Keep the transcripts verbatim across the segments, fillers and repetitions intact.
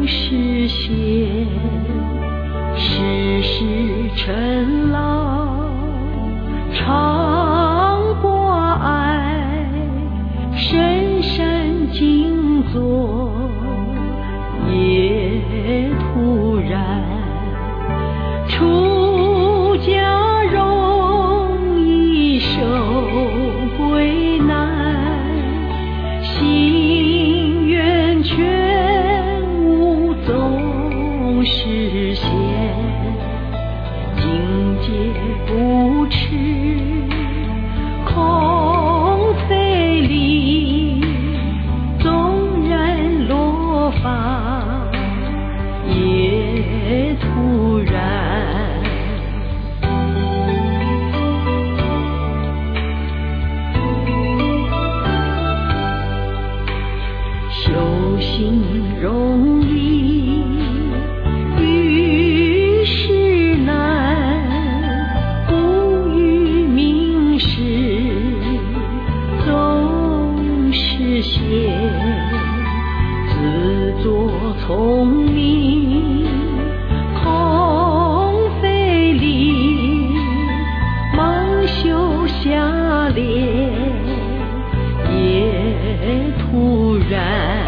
实现，世事尘劳常挂碍，深深静坐也突然，出家容易受归难，心愿全无总实现，境界不持空非理，纵然落发也突然，修行容易遇事难，不遇名时总是险，自作聪明空非理，蒙羞下劣也突然，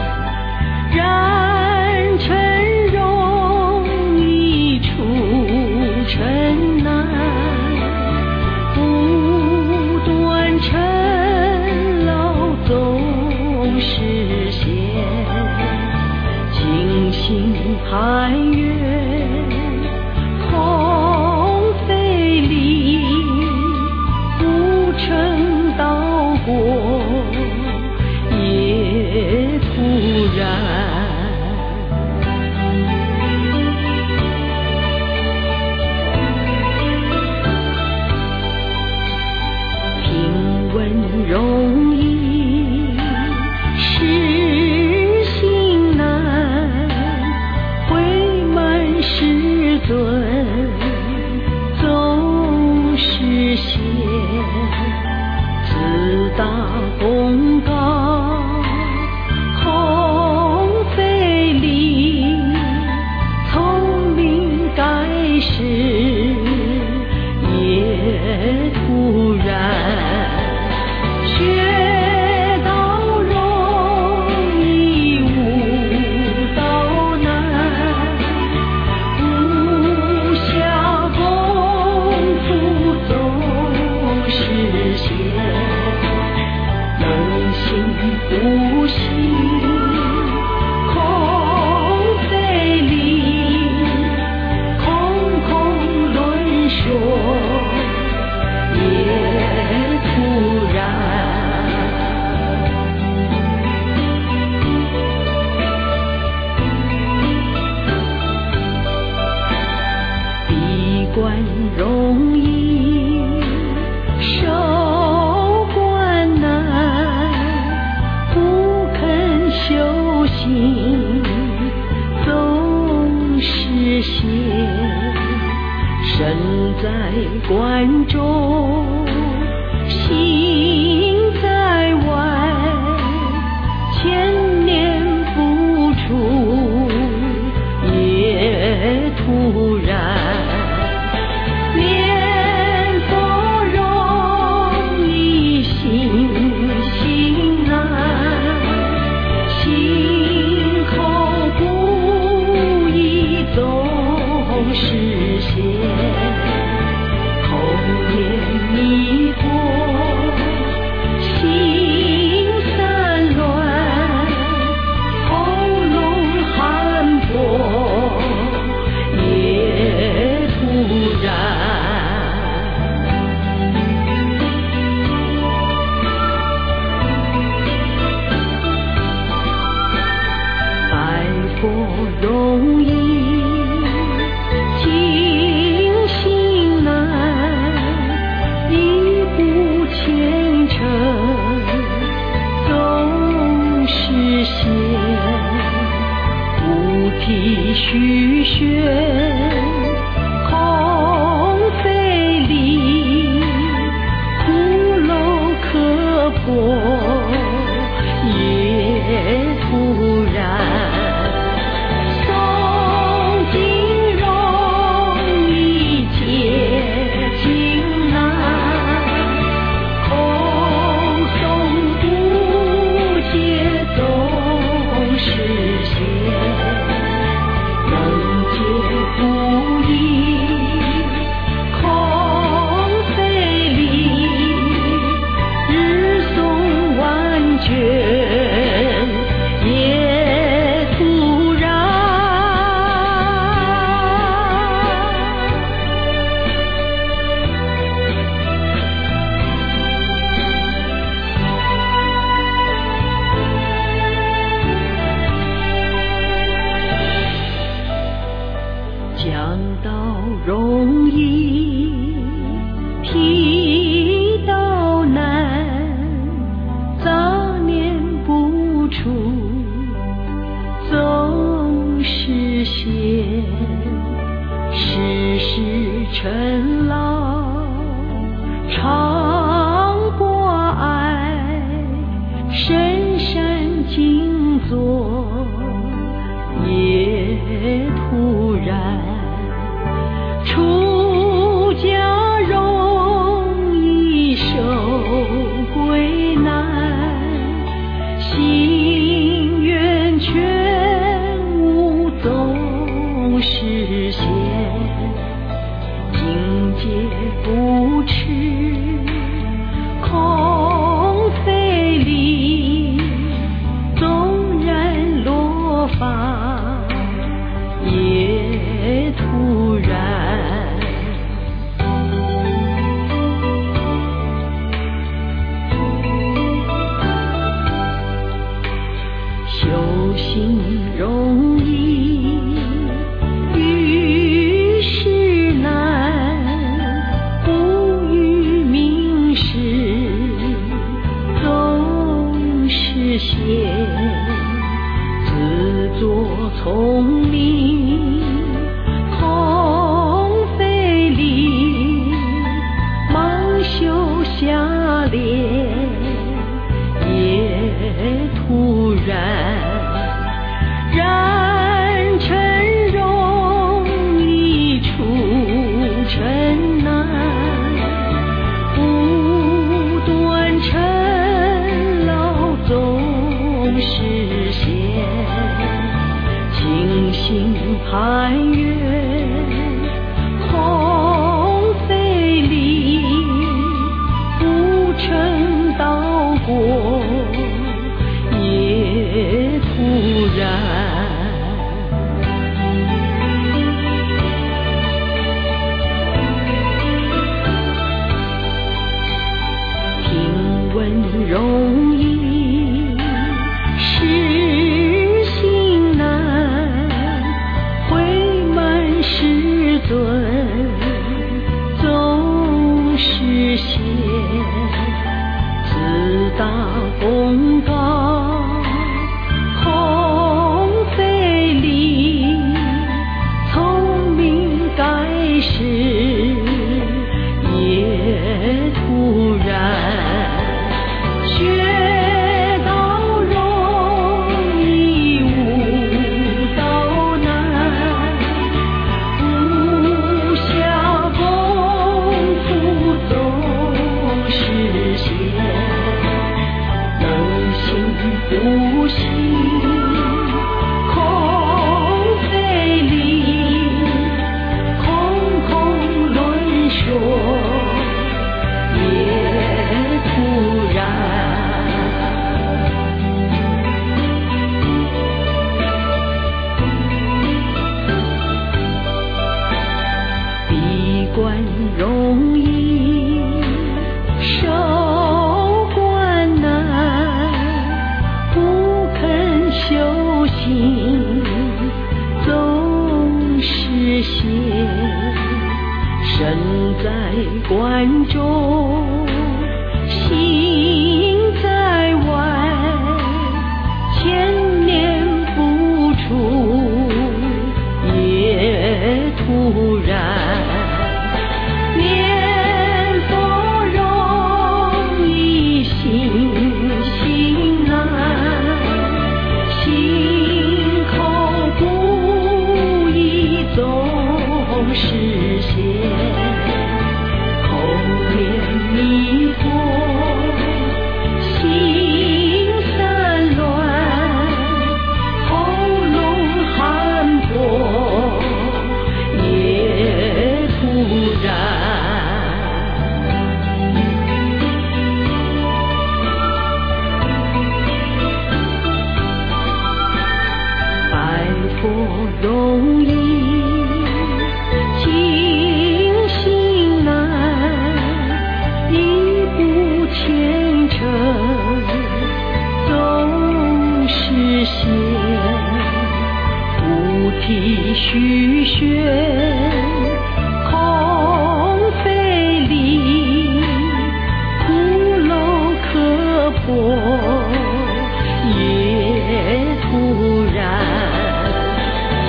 然尘容易出尘难，不断尘劳总实现，静心攀越空非理，不成道果也突然，听闻容易实行难，慧满师尊总实现，自大功高空非理，聪明盖世也突然，学道容易悟道难，无下功夫总实现，能行不行空非理，空空论说也突然，闭关容易受关难，不肯修行总实现，身在关中心在外，千年不出也突然，念佛容易行行难，心口不一总实现，口念弥陀心散乱，喉咙含薄也突然，拜佛容易静心难，一步虔诚总实现，菩提虚宣空非理，苦楼刻薄也突然， 实现，世世陈老常博爱，深山静坐也突然，出家容易受归难，心愿全无总实现，境界不持空非理，纵然落发也突然。修行容易遇事难，不遇名师总是险，自作聪明空非理，忙修下劣也突然，染尘容易出尘难，不断尘劳总实现，清心攀缘空非理，不成道果也突然。听闻容易实行难，慧满师尊总是险，自大功高空非理，聪明盖世也突然，学道容易悟道难，无下功夫总实现，能行不行空非理，空空论说也突然。闭关容易收关难，不肯修行总是险，身在关中心在外，千年不出也突然，念佛容易行行难，心口不一总实现，口念弥陀心散乱，喉咙含薄也突然。拜佛容易精心难，一步虔诚总是险，菩提虚玄空非理，苦楼可破也突然，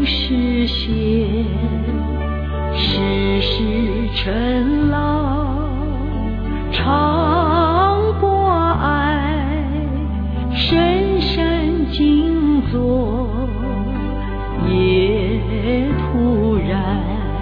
实现，世事尘劳，常博爱，深深静坐，也突然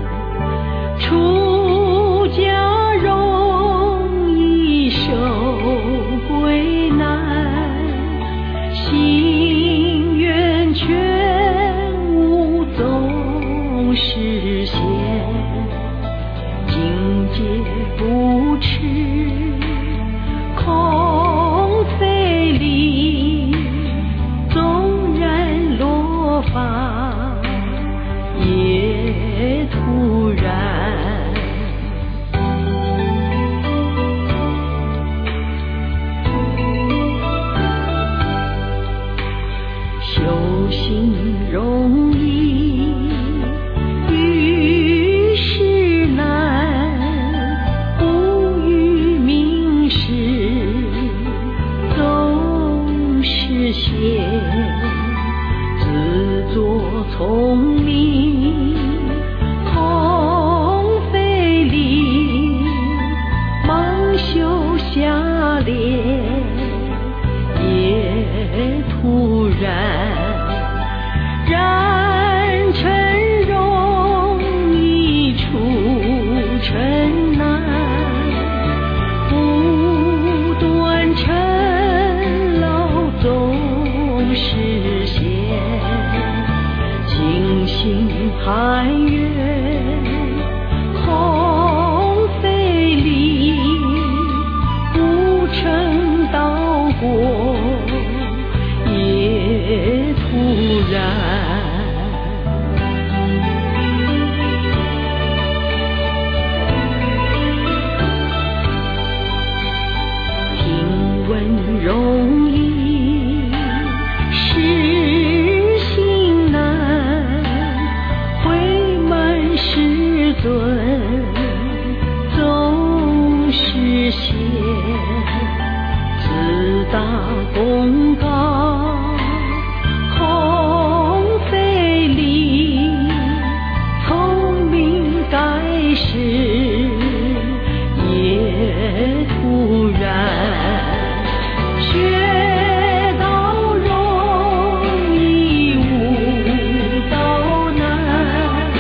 出家容易受归难，心愿全无总实现，境界不持空非理，纵然落发也突然。修行容易遇事难，不遇名师总是险，自作聪明空非理，忙修下劣也突然。染尘容易出尘难，不断尘劳总实现，静心攀缘空非理，不成道果也突然。听闻容易实行难，慧满师尊总是险，自大功高空非理，聪明盖世也突然。学道容易悟道难，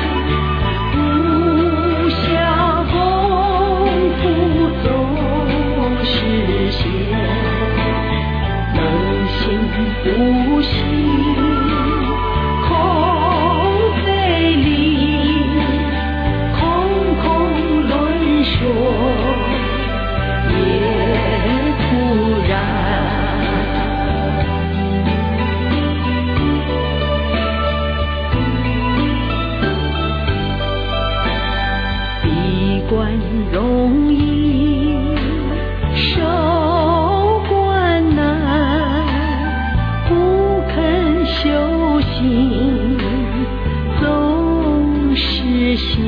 不下功夫总是险，能行不行空非理，空空论说也突然。闭关容易受关难，不肯修行总是险，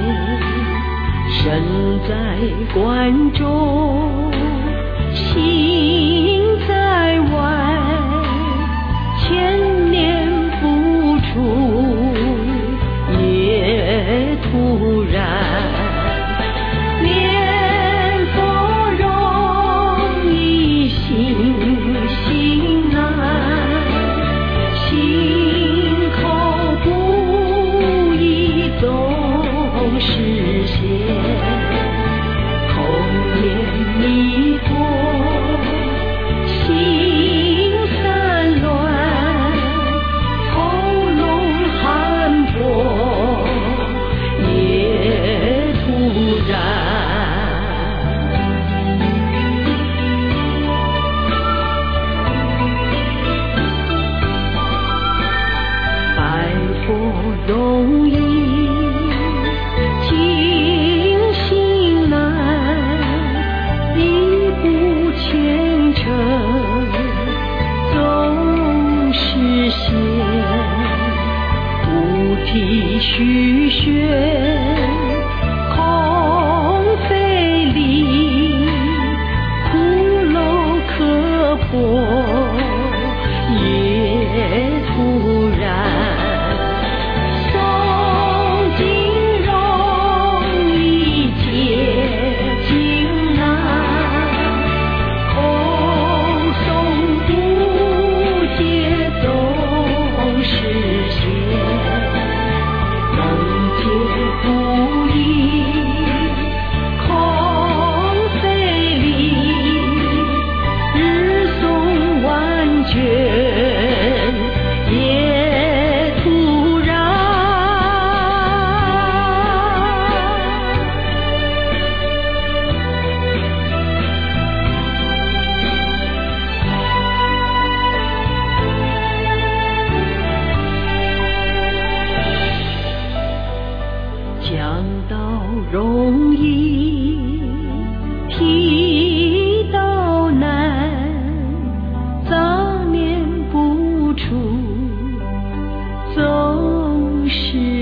身在关中心在外，千年不出也突然。念佛容易行行难，心口不一总是险，口念弥陀心散乱，喉咙含薄也突然。拜佛容易静心难，一不虔诚总是险，菩提虚玄空非理，苦楼刻薄也突然。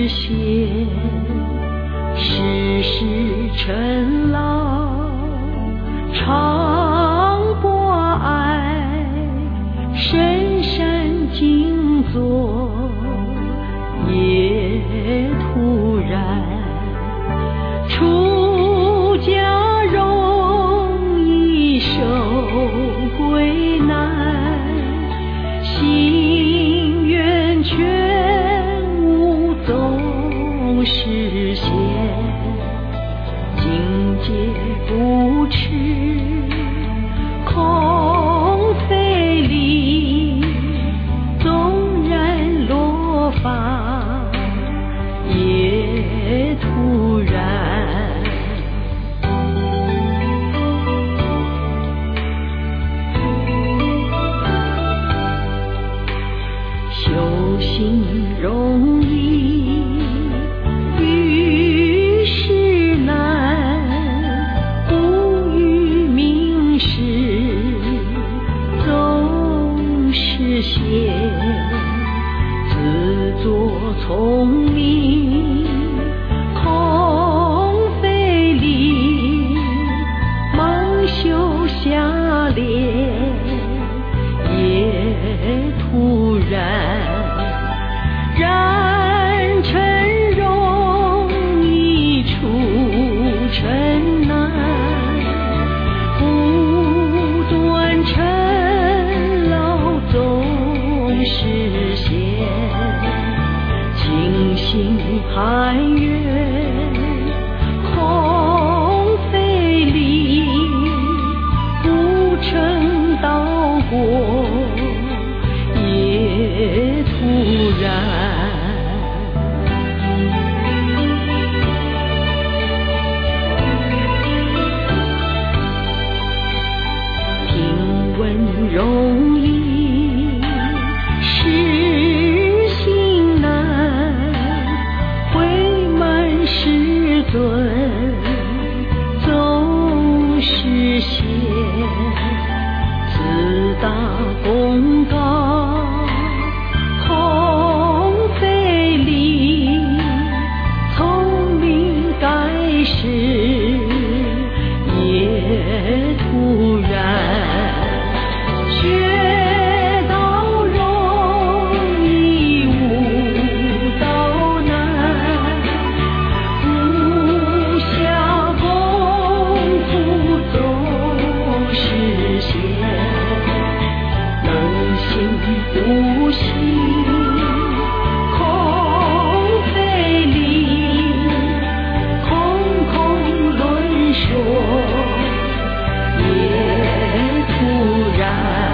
实现，世世陈老常博爱，深山静坐也突然，出家容易受归难，心愿全无总实现，境界不持空费力，纵然落发也突然，修行容易遇事难，不遇名师总是险，自作聪明空费力，忙修下劣也突然，染尘容易出尘难，不断尘劳总实现，清心含愿空费力，不成道果也突然。听闻容易实行难，慧满师尊总实现，自大功高空费力，聪明盖世也突然，学道容易悟道难，不下功夫总实现，能行不行空费力，空空论说也突然，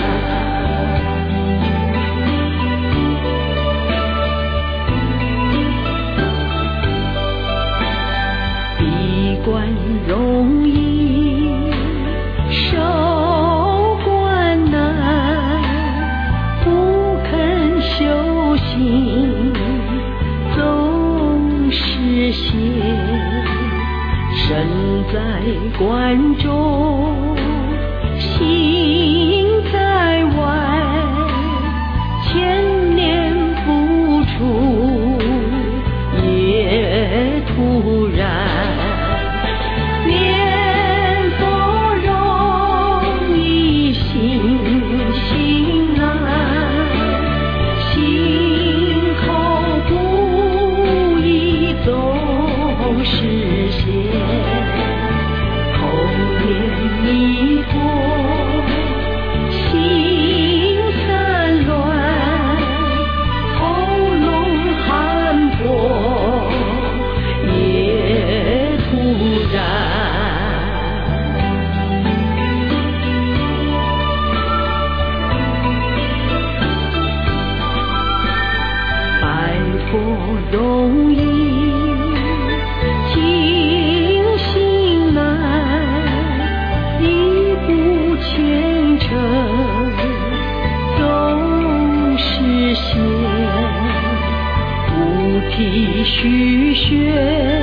闭关容易收观难，不肯修行总实现，身在关中心在外，千年不出也突然，念佛容易心心难，心口不一总实现，口念弥陀心散乱，喉咙含薄也突然，拜佛容易静心难，一步虔诚总实现，菩提须学